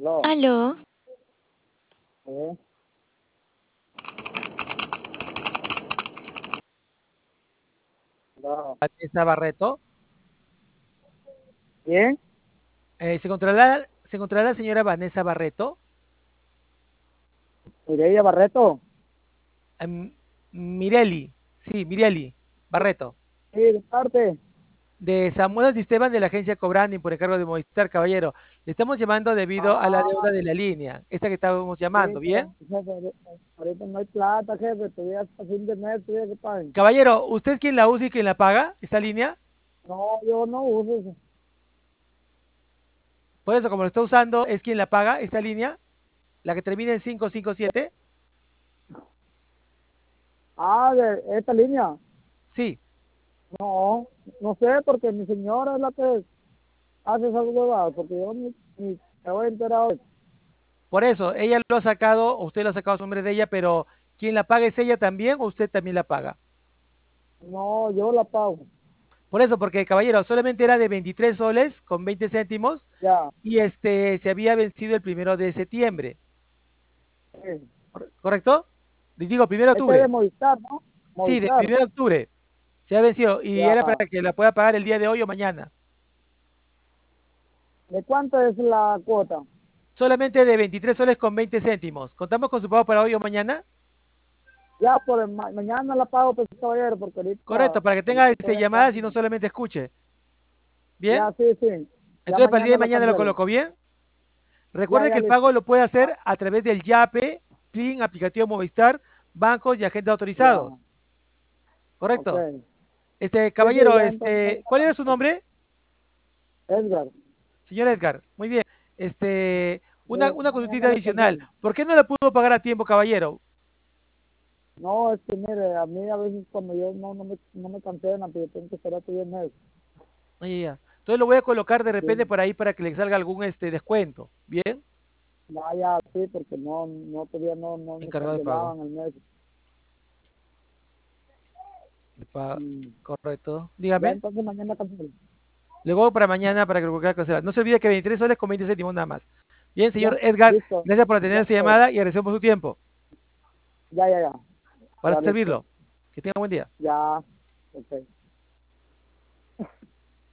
Aló. Aló, ¿Eh? Aló. Vanessa Barreto. ¿Quién? ¿Se encontrará la señora Vanessa Barreto? Mireya Barreto. Em, Mireli, sí, Mireli Barreto, Sí, de parte. de Samuel Esteban de la agencia Cobranding por encargo de Movistar, caballero. Le estamos llamando debido a la Ah, deuda de la línea, esta que estábamos sí, llamando, ¿bien? pero, jefe, ahorita no hay plata, jefe. Todavía hasta fin de mes, todavía que paguen. Caballero, ¿usted es quien la usa y quien la paga, esta línea? No, yo no uso eso. Por eso, como lo está usando, ¿es quien la paga, esta línea? La que termina en 557. Ah, de esta línea. Sí, No, no sé, porque mi señora es la que hace esas huevadas, porque yo ni me voy enterado de eso. por eso, ella lo ha sacado, o usted lo ha sacado a su nombre de ella, pero ¿quien la paga es ella también o usted también la paga? No, yo la pago. Por eso, porque caballero, solamente era de 23 soles con 20 céntimos Ya, y se había vencido el 1 de septiembre, sí. ¿correcto? Digo, 1 de Este es de octubre. Movistar, ¿no? Sí, del Movistar. 1 de octubre. Se ha vencido y Ya. era para que la pueda pagar el día de hoy o mañana. ¿De cuánto es la cuota? Solamente de 23 soles con 20 céntimos. ¿Contamos con su pago para hoy o mañana? Ya, por mañana la pago, pues, caballero, porque Correcto, para que tenga ahorita todavía no. llamadas y no solamente escuche. ¿Bien? Ya, sí, sí. Ya Entonces, para el día de mañana lo mañana lo cancelo. coloco bien. Ya, Recuerde que ya, el pago listo. lo puede Ah, hacer a través del YAPE, PLIN, aplicativo Movistar, bancos y agentes autorizados. ya, ok. ¿Correcto? Sí, sí, Caballero, ya entonces ¿cuál era su nombre? Edgar, Señor Edgar. Muy bien. Una consultita mañana lo adicional. cancelo. ¿Por qué no la pudo pagar a tiempo, caballero? No, es que mire, a mí a veces cuando yo no me cancelan, pero yo tengo que esperar que 10 meses. Ay, ya. Entonces lo voy a colocar de repente Sí, por ahí para que le salga algún descuento. Bien. ya, ya, sí, porque todavía no me Encargado de pago. cancelaban el mes. De pa- Mm, Correcto. Ya, Dígame. entonces mañana cancelo. Luego para mañana para que lo pueda cancelar. No se olvide que 23 soles con 20 céntimos nada más. Bien, Ya, señor Edgar, listo. gracias por atender Ya esta estoy. llamada y agradecemos su tiempo. Ya, ya, ya. Para Ya, listo. servirlo. Que tenga buen día. Ya, ok.